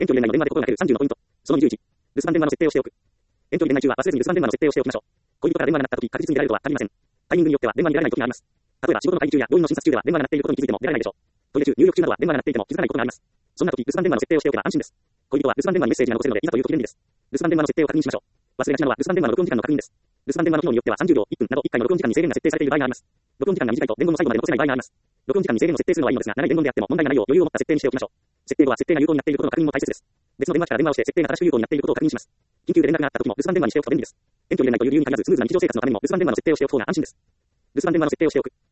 遠距離恋愛の電話で心がける30のポイント。その21。留守番電話の設定をしておく。遠距離恋愛中は忘れずに留守番電話の設定をしておきましょう。恋人から電話が鳴った時、確実に出られるとは限りません。タイミングによっては電話に出られない時があります。例えば仕事の会議中や病院の診察中では電話が鳴っていることに気づいても出られないでしょう。トイレ中、入浴中などは電話が鳴っていても気づかないことがあります。そんな時、留守番電話の設定をしておけば安心です。恋人は留守番電話にメッセージが残せるので、いざという時便利です。留守番電話の設定を確認しましょう。忘れがちなのは留守番電話の録音時間の確認です。留守番電話の機能によっては30秒、1分など1回の録音時間に制限が設定されている場合があります。録音時間が短いと伝言の最後まで残せない場合があります。録音時間に制限を設定するのはいいのですが、長い伝言であっても問題がないよう余裕を持った設定にしておきましょう。設定後は設定が有効になっていることの確認も大切です。別の電話機から電話をして設定が正しく有効になっていることを確認します。緊急で連絡があった時も留守番電話にしておくと便利です。遠距離恋愛という理由に限らずスムーズな日常生活のためにも留守番電話の設定をしておく方が安心です。留守番電話の設定をしておく。